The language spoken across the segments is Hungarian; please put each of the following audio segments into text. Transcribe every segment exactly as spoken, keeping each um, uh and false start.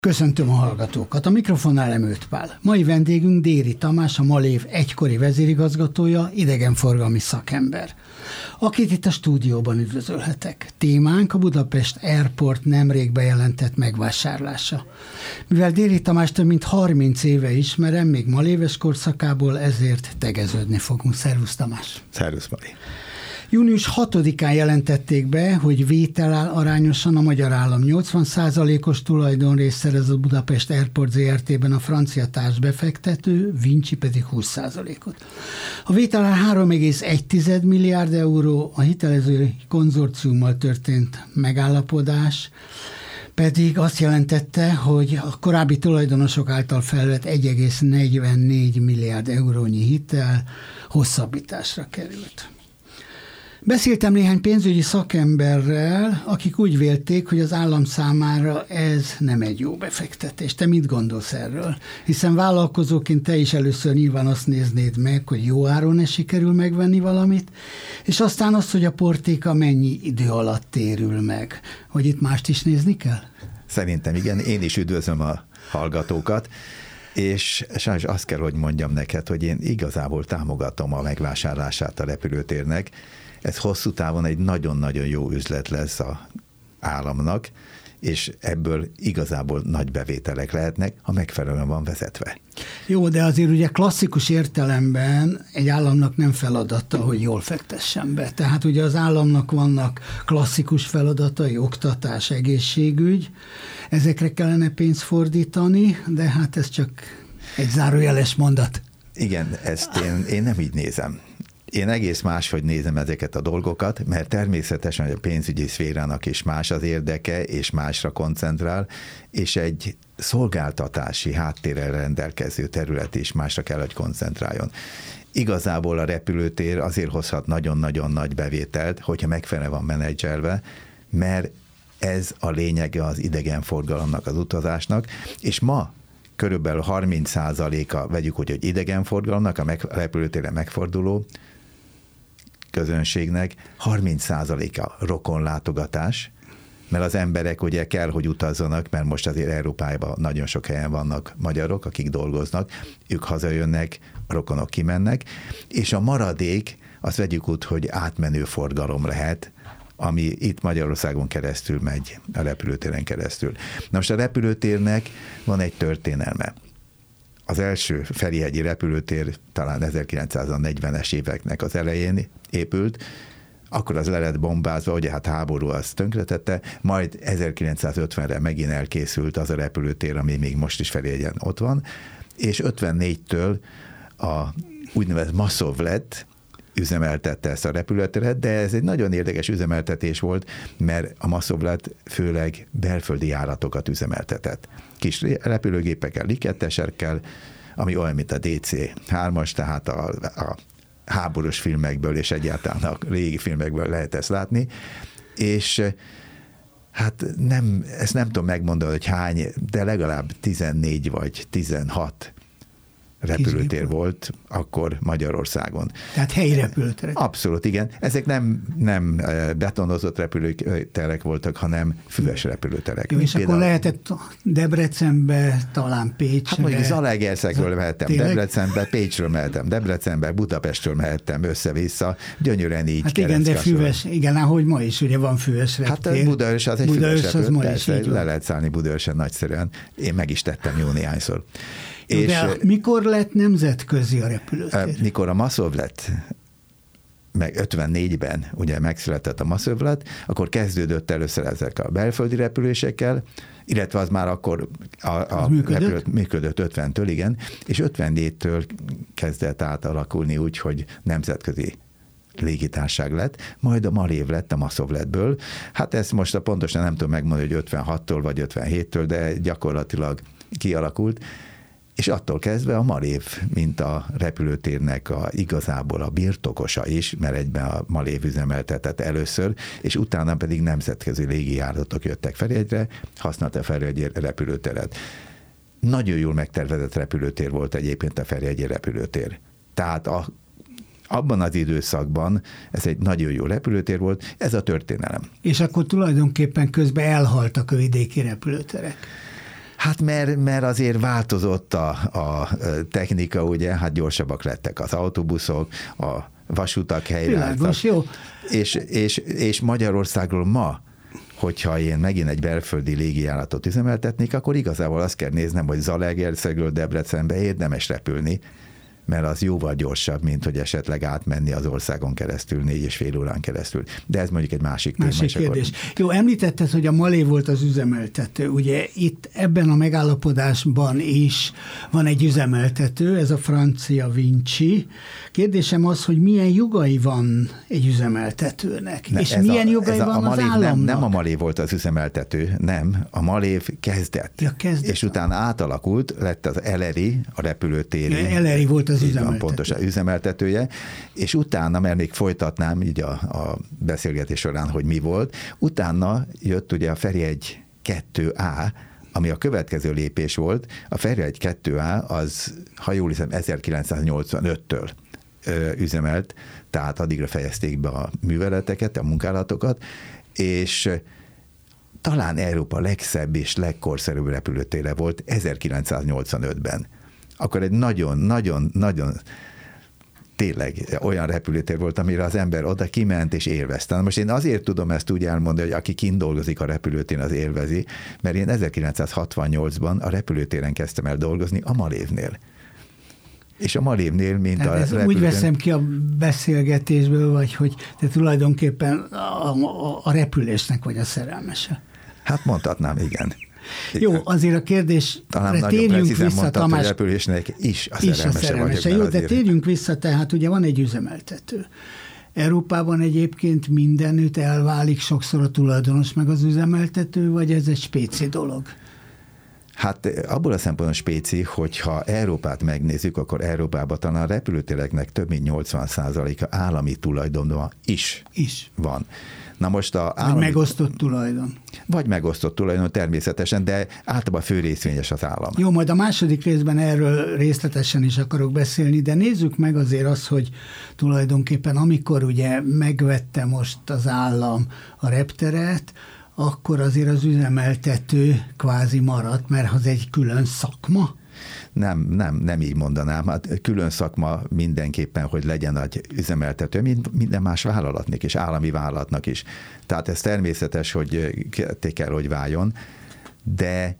Köszöntöm a hallgatókat. A mikrofonnál Emőt Pál. Mai vendégünk Déri Tamás, a Malév egykori vezérigazgatója, idegenforgalmi szakember, akit itt a stúdióban üdvözölhetek. Témánk a Budapest Airport nemrég bejelentett megvásárlása. Mivel Déri Tamás több mint harminc éve ismerem, még maléves korszakából, ezért tegeződni fogunk. Szervusz, Tamás! Szervusz, Mari! június hatodikán jelentették be, hogy vétel arányosan a magyar állam nyolcvan százalékos tulajdonrészt szerez a Budapest Airport zé er té-ben, a francia társbefektető, Vinci pedig húsz százalékot. A vétel három egész egy milliárd euró, a hitelezői konzorciummal történt megállapodás pedig azt jelentette, hogy a korábbi tulajdonosok által felvett egy egész negyvennégy milliárd eurónyi hitel hosszabbításra került. Beszéltem néhány pénzügyi szakemberrel, akik úgy vélték, hogy az állam számára ez nem egy jó befektetés. Te mit gondolsz erről? Hiszen vállalkozóként te is először nyilván azt néznéd meg, hogy jó áron sikerül megvenni valamit, és aztán azt, hogy a portéka mennyi idő alatt térül meg. Hogy itt mást is nézni kell? Szerintem igen, én is üdvözlöm a hallgatókat, és sajnos azt kell, hogy mondjam neked, hogy én igazából támogatom a megvásárlását a repülőtérnek. Ez hosszú távon egy nagyon-nagyon jó üzlet lesz az államnak, és ebből igazából nagy bevételek lehetnek, ha megfelelően van vezetve. Jó, de azért ugye klasszikus értelemben egy államnak nem feladata, hogy jól fektessen be. Tehát ugye az államnak vannak klasszikus feladatai, oktatás, egészségügy, ezekre kellene pénzt fordítani, de hát ez csak egy zárójeles mondat. Igen, ezt én, én nem így nézem. Én egész máshogy nézem ezeket a dolgokat, mert természetesen a pénzügyi szférának is más az érdeke, és másra koncentrál, és egy szolgáltatási háttérrel rendelkező terület is másra kell, hogy koncentráljon. Igazából a repülőtér azért hozhat nagyon-nagyon nagy bevételt, hogyha megfelelően van menedzselve, mert ez a lényege az idegenforgalomnak, az utazásnak, és ma körülbelül harminc százaléka, vegyük úgy, hogy idegenforgalomnak, a meg, repülőtéren megforduló közönségnek harminc százaléka rokonlátogatás, mert az emberek ugye kell, hogy utazzanak, mert most azért Európában nagyon sok helyen vannak magyarok, akik dolgoznak, ők hazajönnek, a rokonok kimennek, és a maradék, azt vegyük úgy, hogy átmenő forgalom lehet, ami itt Magyarországon keresztül megy, a repülőtéren keresztül. Na most a repülőtérnek van egy történelme. Az első ferihegyi repülőtér talán ezerkilencszáznegyvenes éveknek az elején épült, akkor az le lett bombázva, ugye hát háború azt tönkretette, majd ezerkilencszázötvenre megint elkészült az a repülőtér, ami még most is Ferihegyen ott van, és ötvennégytől a úgynevezett Maszovlet üzemeltette ezt a repülőteret, de ez egy nagyon érdekes üzemeltetés volt, mert a Maszovlet főleg belföldi járatokat üzemeltetett. Kis repülőgépekkel, likettesekkel, ami olyan, mint a dé cé hármas, tehát a, a háborús filmekből és egyáltalán a régi filmekből lehet ezt látni, és hát nem, ezt nem tudom megmondani, hogy hány, de legalább tizennégy vagy tizenhat repülőtér Kizgép. volt akkor Magyarországon. Tehát helyi repülőterek. Abszolút, igen. Ezek nem, nem betonozott repülőterek voltak, hanem füves repülőterek. Jó, és például... akkor lehetett Debrecenbe, talán Pécsre. Hát mondjuk Zalaegerszegről mehettem, Tényleg? Debrecenbe, Pécsről mehettem, Debrecenbe, Budapestről mehettem össze-vissza, gyönyörűen így Hát igen, de füves, igen, ahogy ma is ugye van füves reptér. Hát Budaörs az egy Budaörs füves repülő, az persze, le lehet szállni Budaörsen nagyszerűen. Én meg is tettem jó néhányszor. És de mikor lett nemzetközi a repülőtér? Mikor a Maszovlet, meg ötvennégyben ugye megszületett a Maszovlet, akkor kezdődött először ezek a belföldi repülésekkel, illetve az már akkor a, a működött? Repülőt, működött ötventől, igen, és ötvennégytől kezdett átalakulni úgy, hogy nemzetközi légitársaság lett, majd a Malév lett a Maszovletből. Hát ezt most a pontosan nem tudom megmondani, hogy ötvenhattól vagy ötvenhéttől, de gyakorlatilag kialakult, és attól kezdve a Malév, mint a repülőtérnek a, igazából a birtokosa is, mert egyben a Malév üzemeltetett először, és utána pedig nemzetközi légijáratok jöttek Ferihegyre, használta a Ferihegyi repülőteret. Nagyon jól megtervezett repülőtér volt egyébként a Ferihegyi repülőtér. Tehát a, abban az időszakban ez egy nagyon jó repülőtér volt, ez a történelem. És akkor tulajdonképpen közben elhaltak a vidéki repülőterek. Hát mert, mert azért változott a, a technika, ugye, hát gyorsabbak lettek az autóbuszok, a vasutak helyreálltak. jó. És, és, és Magyarországról ma, hogyha én megint egy belföldi légijáratot üzemeltetnék, akkor igazából azt kell néznem, hogy Zalaegerszegről Debrecenbe érdemes repülni, mert az jóval gyorsabb, mint hogy esetleg átmenni az országon keresztül, négy és fél órán keresztül. De ez mondjuk egy másik, másik téma. kérdés. Akkor... Jó, említetted, hogy a Malé volt az üzemeltető. Ugye itt ebben a megállapodásban is van egy üzemeltető, ez a francia Vinci. Kérdésem az, hogy milyen jogai van egy üzemeltetőnek, ne, és milyen a, jogai van a az államnak? Nem, nem a Malé volt az üzemeltető, nem. A Malé kezdett. Ja, kezdett. És utána átalakult, lett az Eleri, a repülőtéri. Ja, Eleri volt az üzemeltető. Pontosan üzemeltetője, és utána, mert még folytatnám így a, a beszélgetés során, hogy mi volt, utána jött ugye a Ferjegy kettő á, ami a következő lépés volt. A Ferjegy kettő á az, ha jól hiszem, ezerkilencszáznyolcvanöttől ö, üzemelt, tehát addigra fejezték be a műveleteket, a munkálatokat, és talán Európa legszebb és legkorszerűbb repülőtere volt ezerkilencszáznyolcvanötben. Akkor egy nagyon-nagyon-nagyon tényleg olyan repülőtér volt, amire az ember oda kiment és élvezte. Na most én azért tudom ezt úgy elmondani, hogy aki kint dolgozik a repülőtéren, az élvezi, mert én ezerkilencszázhatvannyolcban a repülőtéren kezdtem el dolgozni a Malévnél. És a Malévnél, mint tehát a ez repülőtéren... Úgy veszem ki a beszélgetésből, vagy hogy te tulajdonképpen a, a, a repülésnek vagy a szerelmese. Hát mondhatnám, igen. Jó, azért a kérdésre térjünk vissza, mondtad, Tamás. Hogy repülésnek is a is szerelmese, a szerelmese. vagyok. Jó, de térjünk vissza, tehát ugye van egy üzemeltető. Európában egyébként mindenütt elválik sokszor a tulajdonos meg az üzemeltető, vagy ez egy spéci dolog? Hát abból a szempontból spéci, hogyha Európát megnézzük, akkor Európában talán a repülőtéreknek több mint nyolcvan százaléka állami tulajdonban is, is van. Na most a állami... Vagy megosztott tulajdon. Vagy megosztott tulajdon természetesen, de általában fő részvényes az állam. Jó, majd a második részben erről részletesen is akarok beszélni, de nézzük meg azért azt, hogy tulajdonképpen amikor ugye megvette most az állam a repteret, akkor azért az üzemeltető kvázi maradt, mert az egy külön szakma. Nem, nem, nem így mondanám. Hát külön szakma mindenképpen, hogy legyen egy üzemeltető, mint minden más vállalatnak és állami vállalatnak is. Tehát ez természetes, hogy ketté kell, hogy váljon, de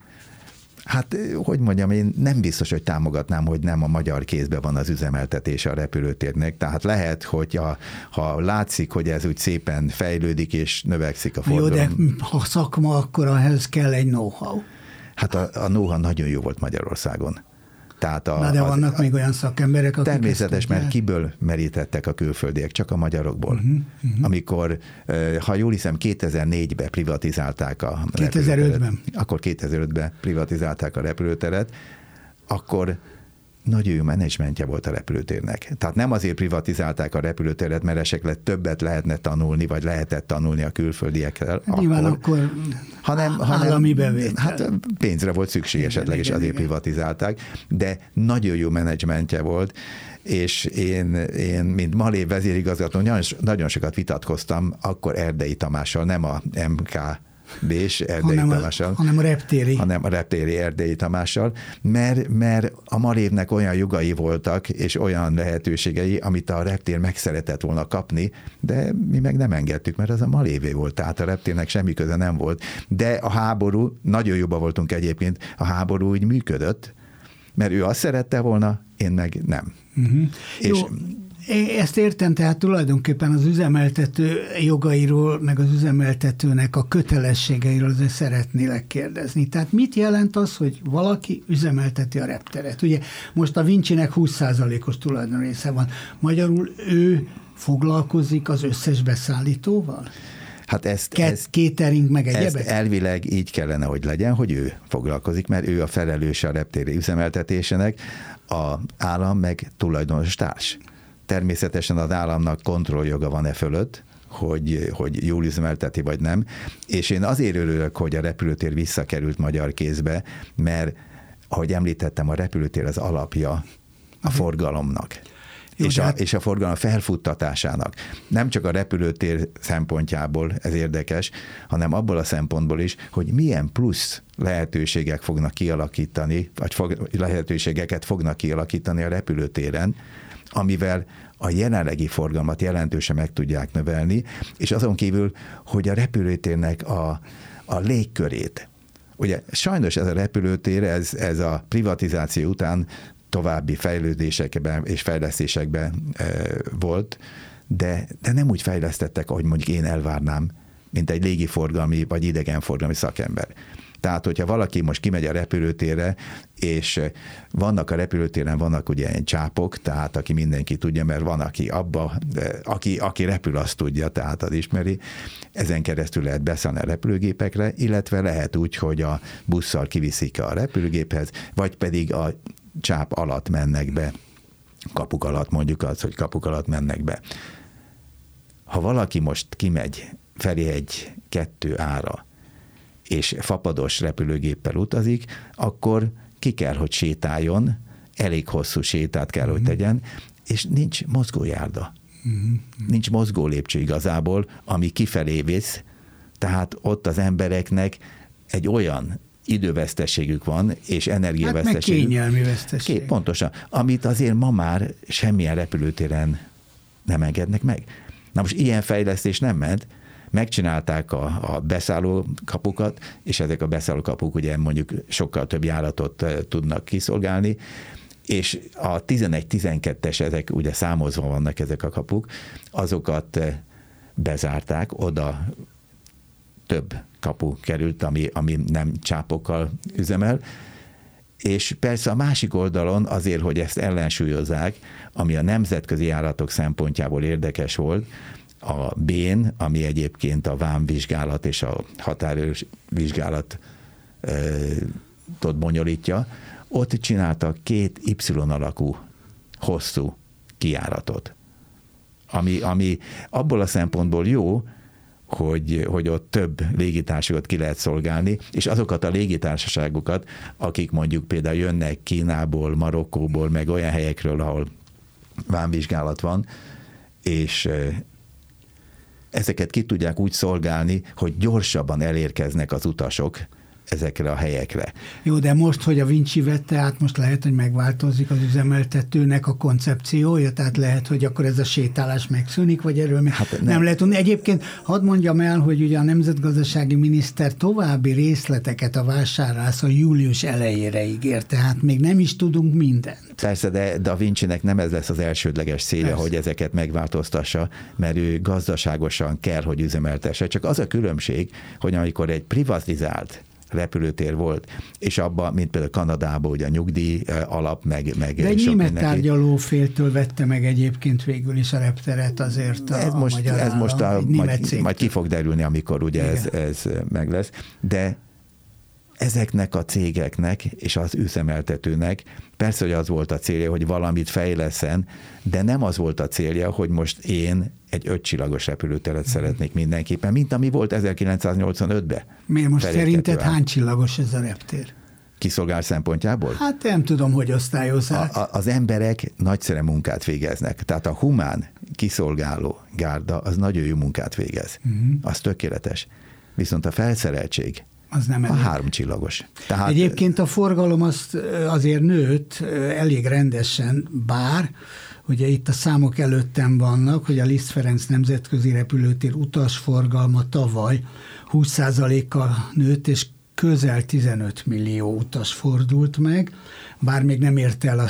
hát, hogy mondjam, én nem biztos, hogy támogatnám, hogy nem a magyar kézben van az üzemeltetése a repülőtérnek. Tehát lehet, hogy a, ha látszik, hogy ez úgy szépen fejlődik és növekszik a forgalom. Jó, de ha szakma, akkor ahhoz kell egy know-how. Hát a, a know-how nagyon jó volt Magyarországon. Tehát a, Na de vannak az, még olyan szakemberek, akik természetes, mert kiből merítettek a külföldiek? Csak a magyarokból. Uh-huh, uh-huh. Amikor, ha jól hiszem, kétezer-négyben privatizálták a kétezer-ötben. Akkor kétezer-ötben privatizálták a repülőteret, akkor nagyon jó menedzsmentje volt a repülőtérnek. Tehát nem azért privatizálták a repülőteret, mert esetleg többet lehetne tanulni, vagy lehetett tanulni a külföldiekkel. Nyilván akkor, akkor hanem, állami bevétel. Hát pénzre volt szükség igen, esetleg, igen, és azért igen. privatizálták, de nagyon jó menedzsmentje volt, és én, én mint Malé vezérigazgató, nagyon, nagyon sokat vitatkoztam, akkor Erdei Tamással, nem a em ká B-s Erdei hanem Tamással. A, hanem a reptéri. Hanem a reptéri Erdei Tamással, mert, mert a Malévnek olyan jogai voltak, és olyan lehetőségei, amit a reptér meg szeretett volna kapni, de mi meg nem engedtük, mert az a Malévé volt, tehát a reptérnek semmi köze nem volt. De a háború, nagyon jobban voltunk egyébként, a háború úgy működött, mert ő azt szerette volna, én meg nem. Uh-huh. És Jó. Ezt értem, tehát tulajdonképpen az üzemeltető jogairól, meg az üzemeltetőnek a kötelességeiről azért szeretnélek kérdezni. Tehát mit jelent az, hogy valaki üzemelteti a repteret? Ugye most a Vincinek húsz százalékos tulajdonrésze van. Magyarul ő foglalkozik az összes beszállítóval? Hát ezt, Ket, ezt, catering meg egyebek? Ezt elvileg így kellene, hogy legyen, hogy ő foglalkozik, mert ő a felelőse a reptéri üzemeltetésének, a állam meg tulajdonos társ. Természetesen az államnak kontrolljoga van e fölött, hogy, hogy jól üzemelteti vagy nem, és én azért örülök, hogy a repülőtér visszakerült magyar kézbe, mert ahogy említettem, a repülőtér az alapja a forgalomnak. Jó, és, a, hát... és a forgalom felfuttatásának. Nem csak a repülőtér szempontjából ez érdekes, hanem abból a szempontból is, hogy milyen plusz lehetőségek fognak kialakítani, vagy fog, lehetőségeket fognak kialakítani a repülőtéren, amivel a jelenlegi forgalmat jelentősen meg tudják növelni, és azon kívül, hogy a repülőtérnek a, a légkörét. Ugye sajnos ez a repülőtér, ez, ez a privatizáció után további fejlődésekben és fejlesztésekben e, volt, de, de nem úgy fejlesztettek, ahogy mondjuk én elvárnám, mint egy légiforgalmi vagy idegenforgalmi szakember. Tehát, hogyha valaki most kimegy a repülőtérre, és vannak a repülőtéren, vannak ugye ilyen csápok, tehát aki mindenki tudja, mert van, aki abba, aki, aki repül, azt tudja, tehát az ismeri. Ezen keresztül lehet beszállni a repülőgépekre, illetve lehet úgy, hogy a busszal kiviszik a repülőgéphez, vagy pedig a csáp alatt mennek be, kapuk alatt mondjuk az, hogy kapuk alatt mennek be. Ha valaki most kimegy Ferihegy kettő ára, és fapados repülőgéppel utazik, akkor ki kell, hogy sétáljon, elég hosszú sétát kell, mm-hmm. hogy tegyen, és nincs mozgójárda. Mm-hmm. Nincs mozgó lépcső igazából, ami kifelé visz, tehát ott az embereknek egy olyan időveszteségük van, és energiaveszteségük. Hát meg kényelmi veszteség. Két, pontosan, amit azért ma már semmilyen repülőtéren nem engednek meg. Na most ilyen fejlesztés nem ment, megcsinálták a, a beszállókapukat, és ezek a beszállókapuk ugye mondjuk sokkal több járatot tudnak kiszolgálni, és a tizenegy tizenkettes, ezek ugye számozva vannak ezek a kapuk, azokat bezárták, oda több kapu került, ami, ami nem csápokkal üzemel, és persze a másik oldalon azért, hogy ezt ellensúlyozzák, ami a nemzetközi járatok szempontjából érdekes volt, a Bén, ami egyébként a vámvizsgálat és a határőrös vizsgálatot bonyolítja, ott csináltak két Y alakú hosszú kijáratot. Ami, ami abból a szempontból jó, hogy, hogy ott több légitársaságot ki lehet szolgálni, és azokat a légitársaságokat, akik mondjuk például jönnek Kínából, Marokkóból, meg olyan helyekről, ahol vámvizsgálat van, és ezeket ki tudják úgy szolgálni, hogy gyorsabban elérkeznek az utasok ezekre a helyekre. Jó, de most, hogy a Vinci vette át, most lehet, hogy megváltozik az üzemeltetőnek a koncepciója, tehát lehet, hogy akkor ez a sétálás megszűnik, vagy erről még hát nem. nem lehet tudni. Egyébként hadd mondjam el, hogy ugye a nemzetgazdasági miniszter további részleteket a vásárlász a július elejére ígért, tehát még nem is tudunk mindent. Persze, de, de a Vincinek nem ez lesz az elsődleges célja, Persze. hogy ezeket megváltoztassa, mert ő gazdaságosan kell, hogy üzemeltesse. Csak az a különbség, hogy amikor egy privatizált repülőtér volt, és abban, mint például Kanadában, ugye a nyugdíj alap, meg... meg De egy német tárgyalóféltől vette meg egyébként végül is a repteret azért a, ez most, a magyar ez állam, most a, majd, majd ki fog derülni, amikor ugye ez, ez meg lesz. De ezeknek a cégeknek és az üzemeltetőnek persze, hogy az volt a célja, hogy valamit fejleszen, de nem az volt a célja, hogy most én egy ötcsillagos repülőteret szeretnék mindenképpen, mint ami volt ezerkilencszáznyolcvanötben. Miért most szerinted hány csillagos ez a reptér? Kiszolgál szempontjából? Hát nem tudom, hogy osztályozzák. A, a, az emberek nagyszerű munkát végeznek. Tehát a humán kiszolgáló gárda az nagyon jó munkát végez. Uh-huh. Az tökéletes. Viszont a felszereltség az nem elég. A három csillagos. Tehát... Egyébként a forgalom az azért nőtt elég rendesen, bár ugye itt a számok előttem vannak, hogy a Liszt Ferenc nemzetközi repülőtér utasforgalma tavaly húsz százalékkal nőtt, és közel tizenöt millió utas fordult meg, bár még nem érte el a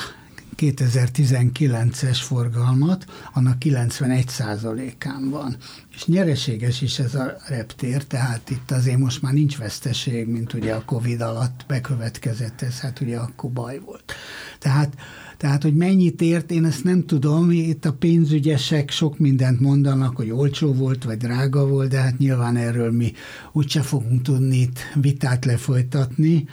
kétezer-tizenkilences forgalmat, annak kilencvenegy százalékán van. És nyereséges is ez a reptér, tehát itt azért most már nincs veszteség, mint ugye a Covid alatt bekövetkezett ez, hát ugye akkor baj volt. Tehát, tehát, hogy mennyit ért, én ezt nem tudom, itt a pénzügyesek sok mindent mondanak, hogy olcsó volt, vagy drága volt, de hát nyilván erről mi úgyse fogunk tudni itt vitát lefolytatni.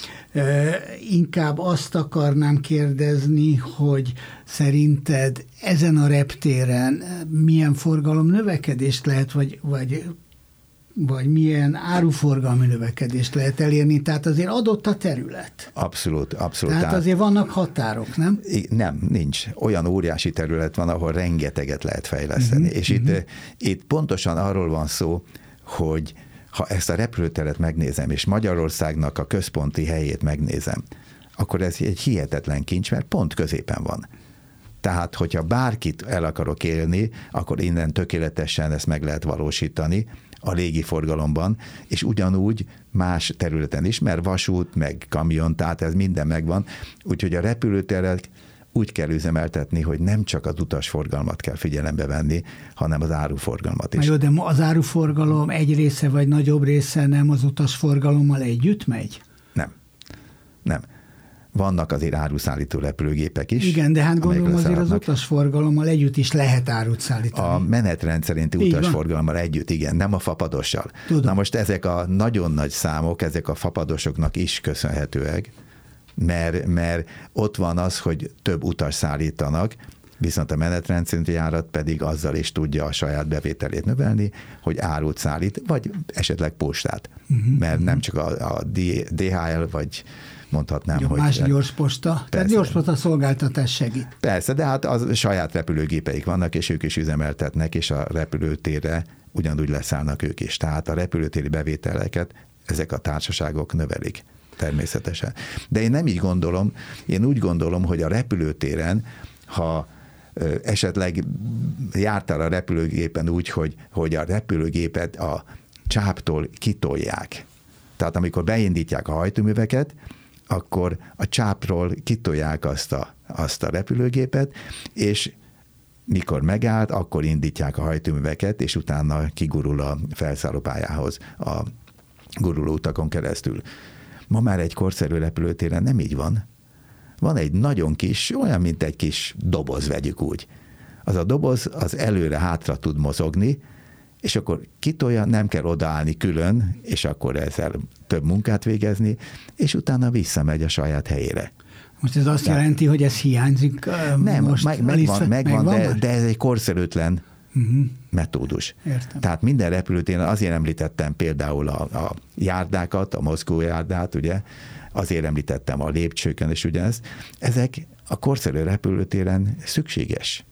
Inkább azt akarnám kérdezni, hogy szerinted ezen a reptéren milyen forgalom növekedést lehet, vagy, vagy vagy milyen áruforgalmi növekedést lehet elérni, tehát azért adott a terület. Abszolút, abszolút. Tehát azért vannak határok, nem? Nem, nincs. Olyan óriási terület van, ahol rengeteget lehet fejleszteni. Uh-huh, és uh-huh. Itt, itt pontosan arról van szó, hogy ha ezt a repülőteret megnézem, és Magyarországnak a központi helyét megnézem, akkor ez egy hihetetlen kincs, mert pont középen van. Tehát, hogyha bárkit el akarok élni, akkor innen tökéletesen ezt meg lehet valósítani a légiforgalomban, és ugyanúgy más területen is, mert vasút, meg kamion, tehát ez minden megvan. Úgyhogy a repülőteret úgy kell üzemeltetni, hogy nem csak az utasforgalmat kell figyelembe venni, hanem az áruforgalmat is. Na jó, de az áruforgalom egy része vagy nagyobb része nem az utasforgalommal együtt megy? Nem. Nem. Vannak azért áruszállító repülőgépek is. Igen, de hát gondolom azért az utasforgalommal együtt is lehet árut szállítani. A menetrend szerinti utasforgalommal együtt, igen, nem a fapadossal. Tudom. Na most ezek a nagyon nagy számok, ezek a fapadosoknak is köszönhetőek, mert, mert ott van az, hogy több utas szállítanak, viszont a menetrend szerinti járat pedig azzal is tudja a saját bevételét növelni, hogy árut szállít, vagy esetleg postát. Uh-huh. Mert nem csak a, a dé há el, vagy mondhatnám, jó, hogy... Más gyorsposta. Persze. Tehát gyorsposta szolgáltatás segít. Persze, de hát az saját repülőgépeik vannak, és ők is üzemeltetnek, és a repülőtérre ugyanúgy leszállnak ők is. Tehát a repülőtéri bevételeket ezek a társaságok növelik természetesen. De én nem így gondolom, én úgy gondolom, hogy a repülőtéren, ha esetleg jártál a repülőgépen úgy, hogy, hogy a repülőgépet a csáptól kitolják. Tehát amikor beindítják a hajtóműveket, akkor a csápról kitolják azt a, azt a repülőgépet, és mikor megállt, akkor indítják a hajtóműveket, és utána kigurul a felszállópályához a guruló utakon keresztül. Ma már egy korszerű repülőtéren nem így van. Van egy nagyon kis, olyan, mint egy kis doboz, vegyük úgy. Az a doboz az előre-hátra tud mozogni, és akkor kitolja, nem kell odaállni külön, és akkor ezzel több munkát végezni, és utána visszamegy a saját helyére. Most ez azt Tehát, jelenti, hogy ez hiányzik? Nem, most meg, megvan, megvan, megvan de, de ez egy korszerűtlen uh-huh. metódus. Értem. Tehát minden repülőtéren azért említettem például a, a járdákat, a mozgó járdát, ugye, azért említettem a lépcsőkön, és ugyanezt. Ezek a korszerű repülőtéren szükséges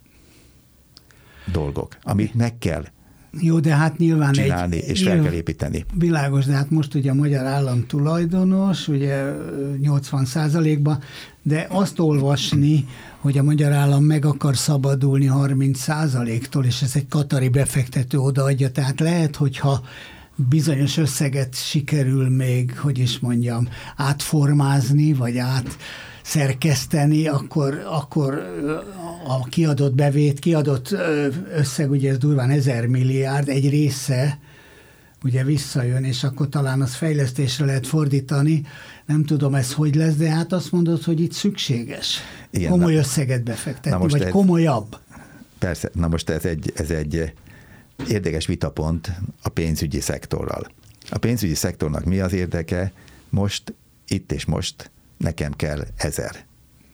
dolgok, amit meg kell Jó, de hát nyilván csinálni, egy, és fel kell építeni. Világos, de hát most ugye a magyar állam tulajdonos, ugye nyolcvan százalékban, de azt olvasni, hogy a magyar állam meg akar szabadulni harminc százaléktól, és ez egy katari befektető odaadja, tehát lehet, hogyha bizonyos összeget sikerül még, hogy is mondjam, átformázni, vagy át szerkeszteni, akkor, akkor a kiadott bevét, kiadott összeg, ugye ez durván ezer milliárd, egy része ugye visszajön, és akkor talán az fejlesztésre lehet fordítani. Nem tudom, ez hogy lesz, de hát azt mondod, hogy itt szükséges. Igen, komoly na, összeget befektetni, vagy ez, komolyabb. Persze, na most ez egy, ez egy érdekes vitapont a pénzügyi szektorral. A pénzügyi szektornak mi az érdeke? Most, itt és most nekem kell ezer.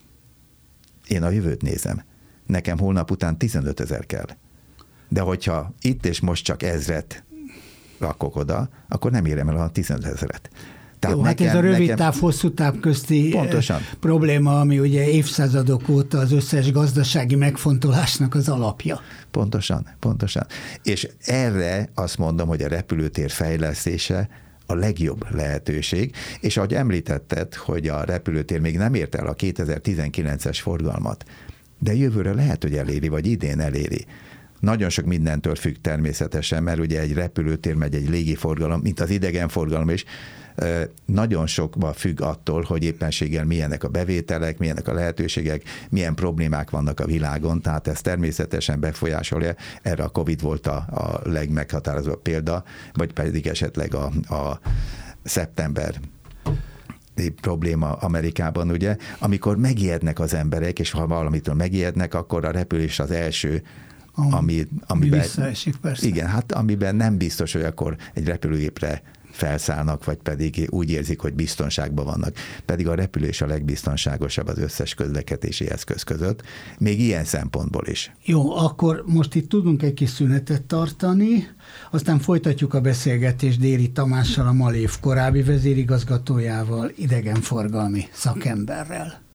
Én a jövőt nézem. Nekem holnap után tizenöt ezer kell. De hogyha itt és most csak ezret rakok oda, akkor nem érem el a tizenöt ezeret. Tehát Jó, nekem, hát ez a rövid nekem... táv, hosszú táv közti Pontosan. probléma, ami ugye évszázadok óta az összes gazdasági megfontolásnak az alapja. Pontosan, pontosan. És erre azt mondom, hogy a repülőtér fejlesztése a legjobb lehetőség, és ahogy említetted, hogy a repülőtér még nem ért el a kétezer-tizenkilences forgalmat, de jövőre lehet, hogy eléri, vagy idén eléri. Nagyon sok mindentől függ természetesen, mert ugye egy repülőtér megy egy légiforgalom, mint az idegenforgalom is, nagyon sokba függ attól, hogy éppenséggel milyenek a bevételek, milyenek a lehetőségek, milyen problémák vannak a világon, tehát ez természetesen befolyásolja. Erre a Covid volt a, a legmeghatározóbb példa, vagy pedig esetleg a, a szeptember probléma Amerikában, ugye, amikor megijednek az emberek, és ha valamitől megijednek, akkor a repülés az első, ami, amiben, visszaesik, persze. Igen, hát amiben nem biztos, hogy akkor egy repülőgépre felszállnak, vagy pedig úgy érzik, hogy biztonságban vannak. Pedig a repülés a legbiztonságosabb az összes közlekedési eszköz között, még ilyen szempontból is. Jó, akkor most itt tudunk egy kis szünetet tartani, aztán folytatjuk a beszélgetést Déri Tamással, a Malév korábbi vezérigazgatójával, idegenforgalmi szakemberrel.